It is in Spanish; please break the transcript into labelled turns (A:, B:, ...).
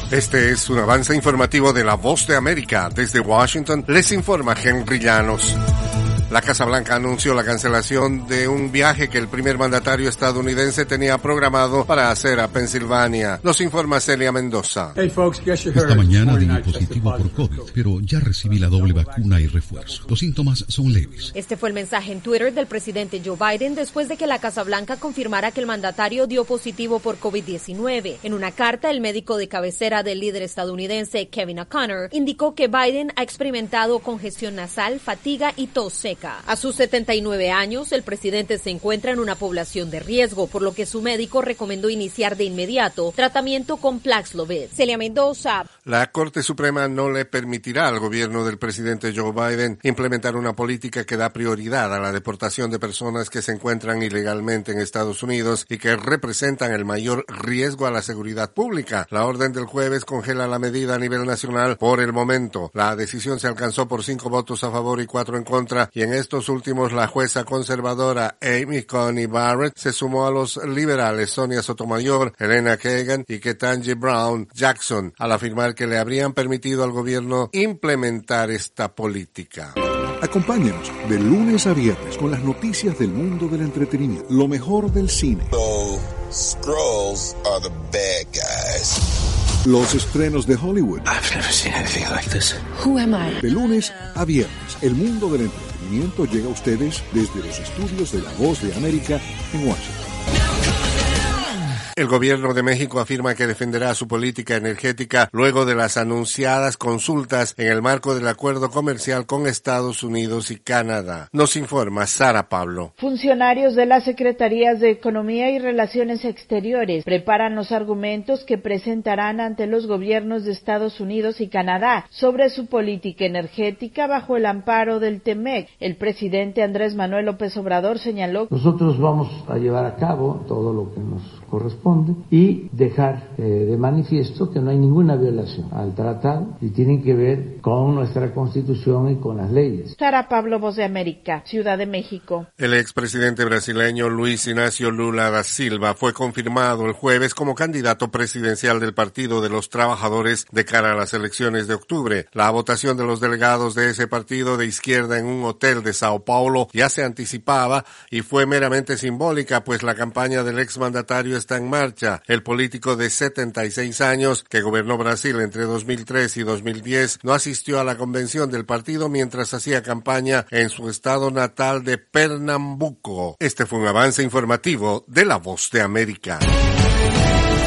A: Este es un avance informativo de La Voz de América. Desde Washington les informa Henry Llanos. La Casa Blanca anunció la cancelación de un viaje que el primer mandatario estadounidense tenía programado para hacer a Pensilvania. Nos informa Celia Mendoza.
B: Esta mañana di positivo por COVID, pero ya recibí la doble vacuna y refuerzo. Los síntomas son leves.
C: Este fue el mensaje en Twitter del presidente Joe Biden después de que la Casa Blanca confirmara que el mandatario dio positivo por COVID-19. En una carta, el médico de cabecera del líder estadounidense, Kevin O'Connor, indicó que Biden ha experimentado congestión nasal, fatiga y tos seca. A sus 79 años, el presidente se encuentra en una población de riesgo, por lo que su médico recomendó iniciar de inmediato tratamiento con Paxlovid. Celia Mendoza.
A: La Corte Suprema no le permitirá al gobierno del presidente Joe Biden implementar una política que da prioridad a la deportación de personas que se encuentran ilegalmente en Estados Unidos y que representan el mayor riesgo a la seguridad pública. La orden del jueves congela la medida a nivel nacional por el momento. La decisión se alcanzó por 5 votos a favor y 4 en contra, y en estos últimos la jueza conservadora Amy Coney Barrett se sumó a los liberales Sonia Sotomayor, Elena Kagan y Ketanji Brown Jackson al afirmar que le habrían permitido al gobierno implementar esta política.
D: Acompáñenos de lunes a viernes con las noticias del mundo del entretenimiento, lo mejor del cine.
E: So, Skrulls are the bad guys.
D: Los estrenos de Hollywood.
F: I've never seen anything like this.
G: Who am I?
D: De lunes a viernes, el mundo del entretenimiento llega a ustedes desde los estudios de La Voz de América en Washington.
A: El gobierno de México afirma que defenderá su política energética luego de las anunciadas consultas en el marco del acuerdo comercial con Estados Unidos y Canadá. Nos informa Sara Pablo.
H: Funcionarios de las Secretarías de Economía y Relaciones Exteriores preparan los argumentos que presentarán ante los gobiernos de Estados Unidos y Canadá sobre su política energética bajo el amparo del TEMEC. El presidente Andrés Manuel López Obrador señaló:
I: nosotros vamos a llevar a cabo todo lo que nos corresponde y dejar de manifiesto que no hay ninguna violación al tratado y tienen que ver con nuestra Constitución y con las leyes.
H: Sara Pablo, Voz de América, Ciudad de México.
A: El expresidente brasileño Luis Inácio Lula da Silva fue confirmado el jueves como candidato presidencial del Partido de los Trabajadores de cara a las elecciones de octubre. La votación de los delegados de ese partido de izquierda en un hotel de Sao Paulo ya se anticipaba y fue meramente simbólica, pues la campaña del exmandatario está en marcha. El político de 76 años que gobernó Brasil entre 2003 y 2010 no asistió a la convención del partido mientras hacía campaña en su estado natal de Pernambuco. Este fue un avance informativo de La Voz de América.